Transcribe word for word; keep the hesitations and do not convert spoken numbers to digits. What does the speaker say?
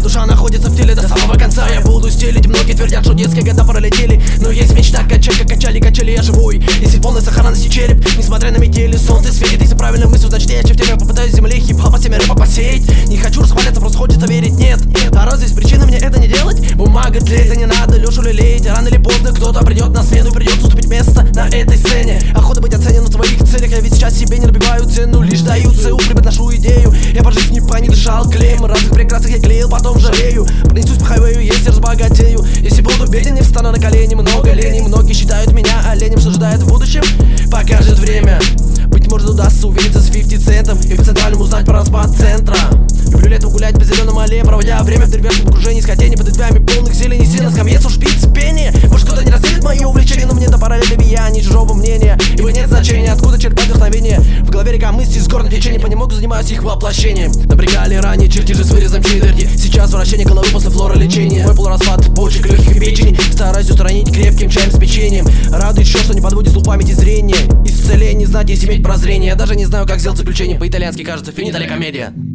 душа находится в теле до самого конца. Я буду стелить, многие твердят, что детские года пролетели, но есть мечта качать, как качали, качали, я живой. Если полный сохранности череп, несмотря на метели, солнце светит. Если правильно мыслю, значит я в теме попытаюсь земле хип-хопа семя рэпа посеять. Не хочу расхваляться, просто хочется верить, нет. А разве есть причина мне это не делать? Бумага тлеет, и не надо Лешу лелеять. Рано или поздно кто-то придет на смену, придется уступить место на этой сцене. Охота быть оценен в своих целях, я ведь сейчас себе не набиваю цену, лишь даю ЦУ, преподношу идею. Я по жизни по не дышал клеем, разных прекрасных я клеил, потом жалею. Пронесусь по хайвею, если разбогатею. Если буду беден, не встану на колени. Много лени, многие считают меня оленем. Что ждает в будущем, покажет время. Быть может удастся увидеться с пятьдесят центом и по центральному узнать про распад центра. Люблю летом гулять по зеленому аллее, проводя время в деревянном окружении, с хотений под ветвями полных зелени. Сидя на скамье, шпиц пение. Может кто-то не разделит мое увлечение, но мне до параллельно влияния чужого мнения. Ибо нет значения, откуда черпать вдохновение. В голове река мыслей с горным течением, понемногу занимаюсь их воплощением. Напрягали ранее чертежи с вырезом четверти. Сейчас вращение головы после флоролечения. Мой полураспад почек, легких и печени стараюсь устранить крепким чаем с печеньем. Радует еще, что не подводит слух памяти зрения. Исцеление, знать, есть иметь прозрение. Я даже не знаю, как сделать заключение. По-итальянски кажется, финитали комедия.